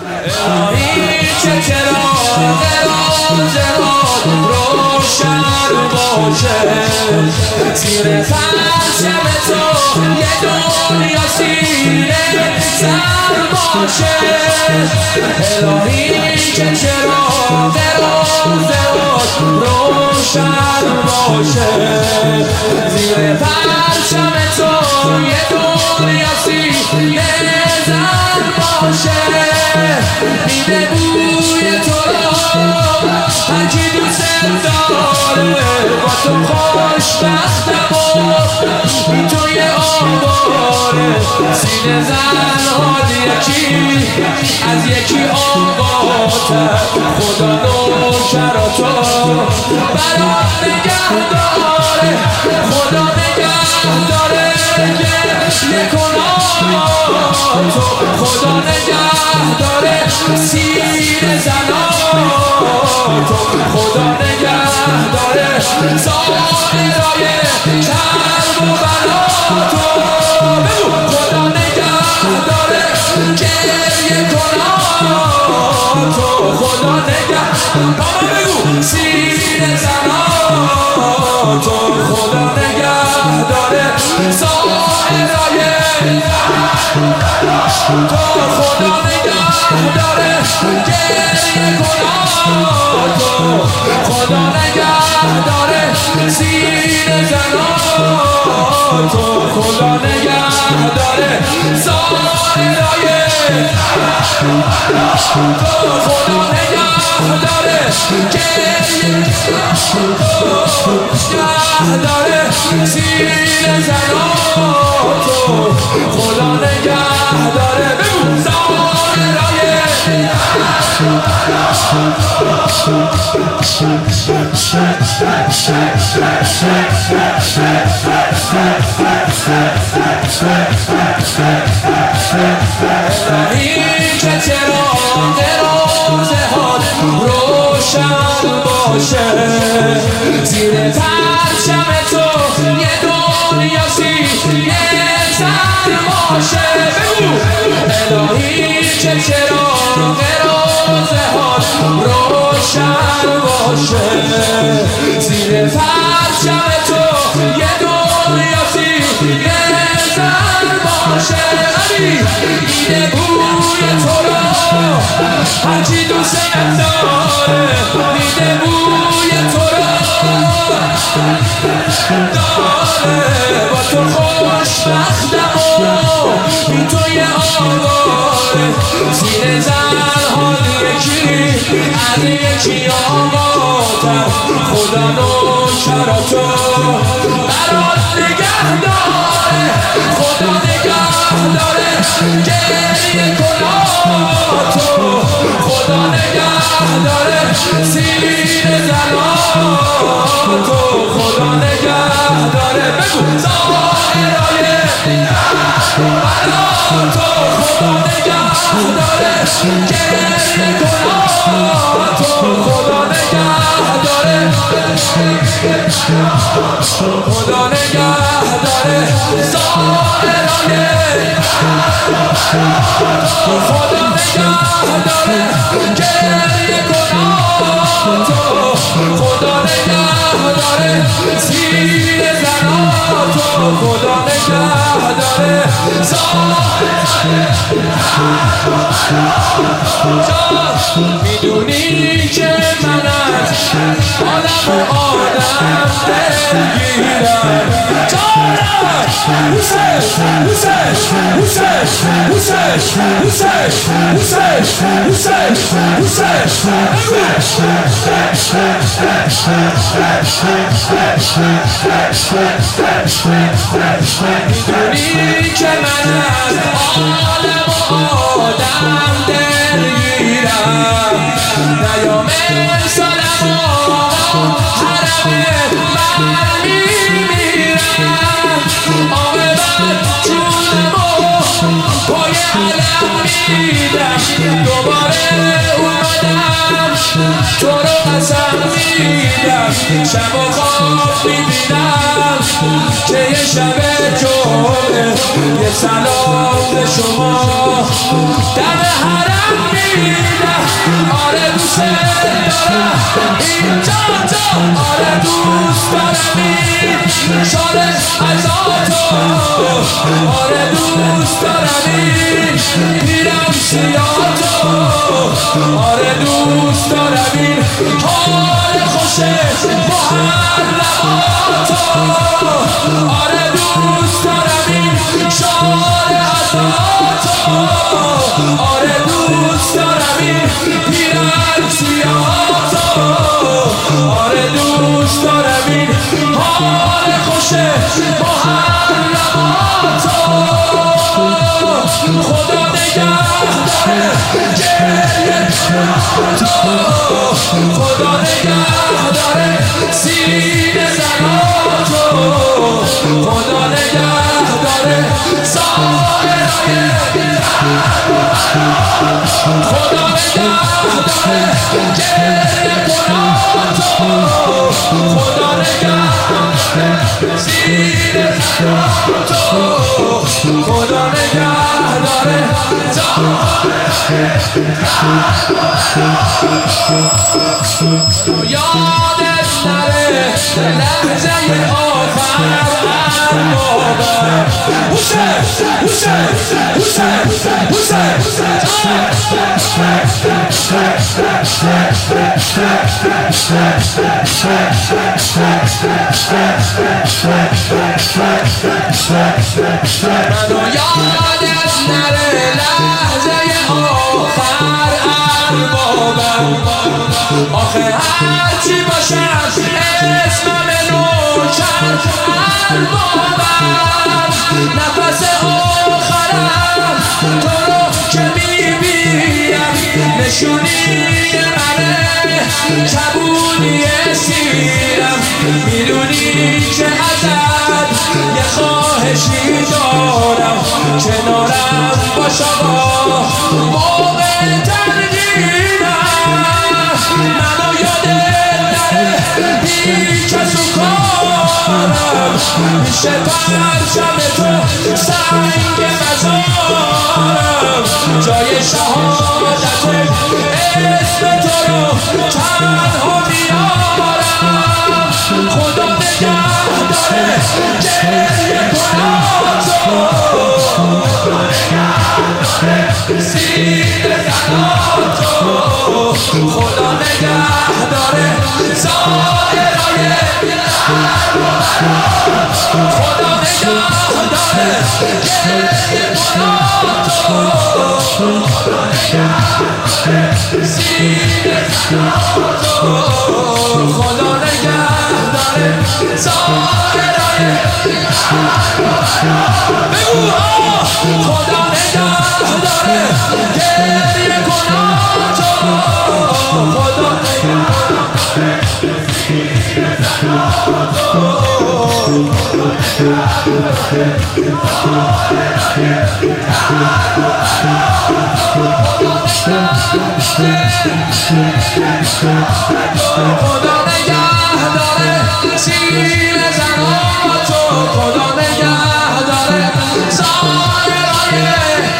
الهی که چراغ روزگار روشن باشه زیر پرچم تو یه دنیا سینه سر باشه الهی که چراغ روزگار روشن باشه زیر پرچم تو یه دنیا سینه سر باشه میده بوی تو رو هرکی دوست داره با تو خوشبختم و این توی آواره سینه زن حال یکی از یکی آباتر خدا نوکر تو برات نگه داره خدا نگه داره گریه کنان تو خدا نگه داره سینه زنان تو خدا نگه داره سایرای کرب و بلا تو بگو خدا نگه داره گریه کنان تو خدا نگه بابا بگو سینه زنان تو خدا نگه داره سایرای تو خدا نگه داره گریه کنان تو خدا نگه داره سینه زنان تو خدا نگه داره سایرای تو خدا نگه داره گریه داره سینه زنان تو خدا نگه داره بگو سایرای الهی که چراغ روزگار روشن باشه زیر پرچم تو یه دنیا سینه سر باشه بگو الهی که چراغ روزگار روشن باشه زیر پرچم تو یه دنیا سینه سر باشه میده بوی تو رو هرچی دوست داره میده بوی تو رو داره با تو خوشبختم و این توی آواره سینه زن حال یکی از یکی آباتر خدا نوکر تو برات نگه داره خدا نگه داره گریه کنان تو خدا نگه داره سینه زنان تو خدا نگه داره بگو سایرای بلا تو خدا نگه داره گریه کنان تو خدا نگه داره خدا نگه داره سایرای خدا نگه داره گریه کنان تو خدا نگه داره سینه زنان تو خدا نگه داره میدونی که من از آدم و آدم دلگیرم میدونی که من از آدم و آدم دلگیرم نیام سالم و حرم من میمیرم عاقبت جونم و پای علم میدم دوباره اومدم تو رو قسم میدم شب و خواب میبینم که یه شب جمعه یه سلام به شما دم حرم میدم این شال ازاتو آره دوست دارم این پیرم سیاتو آره دوست دارم این حال خوشه محرماتو آره دوست دارم این شال ازاتو آره دوست دارم این پیرم سیاتو آره دوست دارم این حال خوشه محرماتو خدا نگهداره گریه تو خدا نگهداره سینه زناتو خدا نگهداره سایرهای خدا نگهداره گریه کناتو خدا نگهداره سینه زناتو خدا نگهداره یادت نره لحظه آخر منو یادت نره لحظه آخر اربابم آخه هرچی باشم اسمم نوکر اربابم نفس آخرم تو رو که میبینم نشونی منه کبودی سیرم میدونی که ازت یه خواهشی دارم کنارم باشا با موقع تنگیرم منو یادت نره هیچ از اون کارم میشه پرچم تو سنگ مزارم جای شهادت اسم تو رو تنها میارم خدا نگهداره گریه کناتو سینه زناتو خدا نگهداره سایرهای خدا نگهداره گریه کناتو خدا نگهداره سینه زناتو خدا نگهداره سایرهای بگو خدا نگهداره گریه کناتو خدا نگهداره سینه زناتو خدا نگهداره سینه زناتو خدا نگهداره سایرهای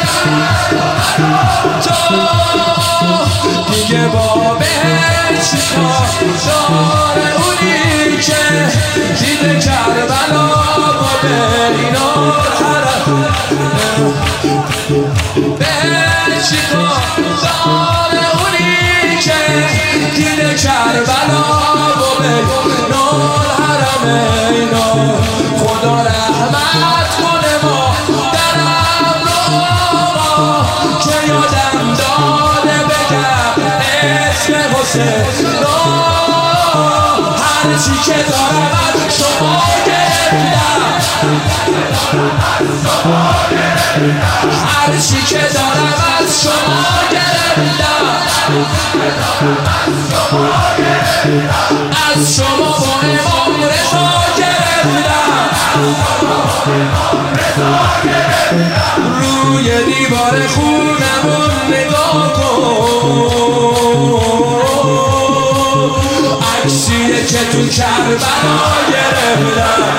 دیگه با بهش چیکار داره اونی که دیده کربلا با برینار حرم بهش چیکار داره اونی که دیده کربلا با برینار حرم اینا خدا رحمت کنه ما درم رو آقا که یادم داده بگم اسم حسین هرچی که دارم از شما گرفتم هرچی که دارم از شما گرفتم از شما با امام رضا گرفتم روی دیوار خونمون نگاه کن عکسیه که تو کربلا گرفتم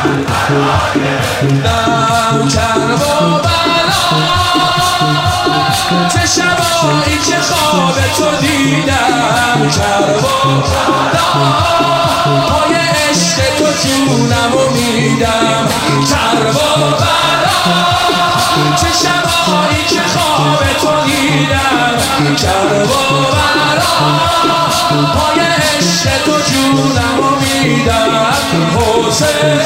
کربلا چه شبایی که خواب تو دیدم کربلا پای عشق تو جونمو میدم کربلا چه شبایی که خواب تو دیدم کربلا پای عشق تو جونمو میدم حسین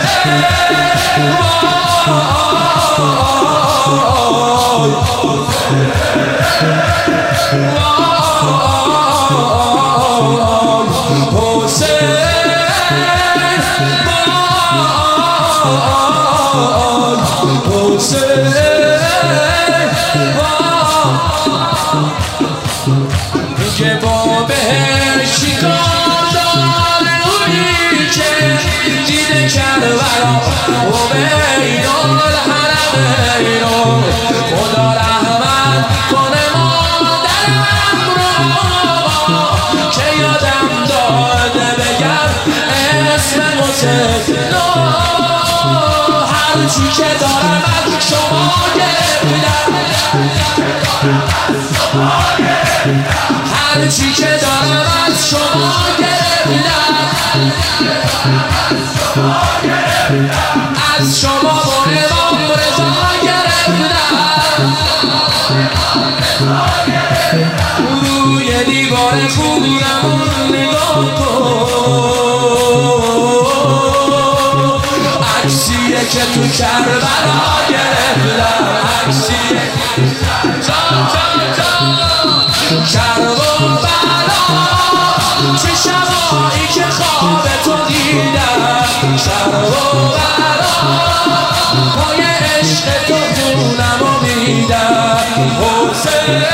که با بهشتی دادار روی که دیده کربلا و بین الحرمین خدا رحمت کنه مادرم رو که یادم داده بگم اسم حسین هرچی که دارم از شما گرفتم هرچی که دارم از شما گرفتم از شما با امام رضا گرفتم روی دیوار خونمون نگاه کن عکسیه که تو کربلا گرفتم عکسیه کربلا چه شبایی که خواب تو دیدم کربلا پای عشق تو جونمو میدم حسین